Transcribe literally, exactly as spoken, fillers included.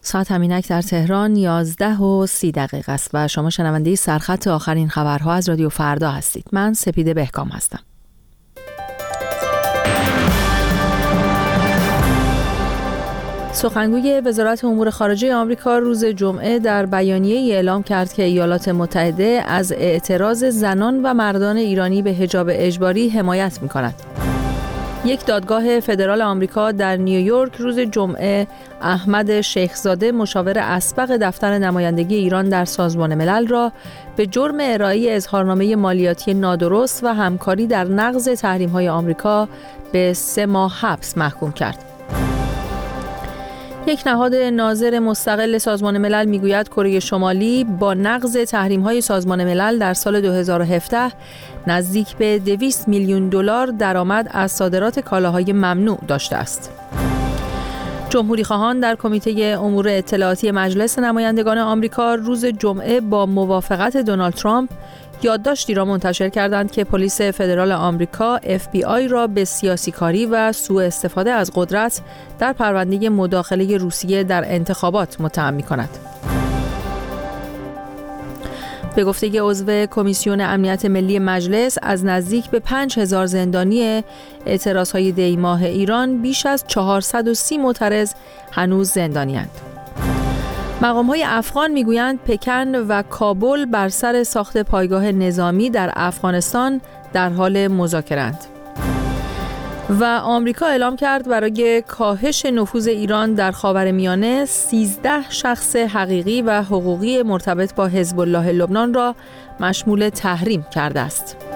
ساعت همینک در تهران یازده و سی دقیقه است و شما شنونده سرخط آخرین خبرها از رادیو فردا هستید. من سپیده بهکام هستم. سخنگوی وزارت امور خارجه آمریکا روز جمعه در بیانیه‌ای اعلام کرد که ایالات متحده از اعتراض زنان و مردان ایرانی به حجاب اجباری حمایت می‌کند. یک دادگاه فدرال آمریکا در نیویورک روز جمعه احمد شیخزاده مشاور اسبق دفتر نمایندگی ایران در سازمان ملل را به جرم ارائه اظهارنامه مالیاتی نادرست و همکاری در نقض تحریم‌های آمریکا به سه ماه حبس محکوم کرد. یک نهاد ناظر مستقل سازمان ملل میگوید کره شمالی با نقض تحریم‌های سازمان ملل در سال دو هزار و هفده نزدیک به دویست میلیون دلار درآمد از صادرات کالاهای ممنوع داشته است. جمهوری‌خواهان در کمیته امور اطلاعاتی مجلس نمایندگان آمریکا روز جمعه با موافقت دونالد ترامپ یادداشتی را منتشر کردند که پلیس فدرال آمریکا اف بی آی را به سیاسی‌کاری و سوء استفاده از قدرت در پرونده مداخله روسیه در انتخابات متهم می‌کند. به گفته عضو کمیسیون امنیت ملی مجلس، از نزدیک به پنج هزار زندانی اعتراضهای دی ماه ایران بیش از چهارصد و سی معترض هنوز زندانی‌اند. مقام‌های افغان میگویند پکن و کابل بر سر ساخت پایگاه نظامی در افغانستان در حال مذاکره‌اند. و آمریکا اعلام کرد برای کاهش نفوذ ایران در خاورمیانه سیزده شخص حقیقی و حقوقی مرتبط با حزب الله لبنان را مشمول تحریم کرده است.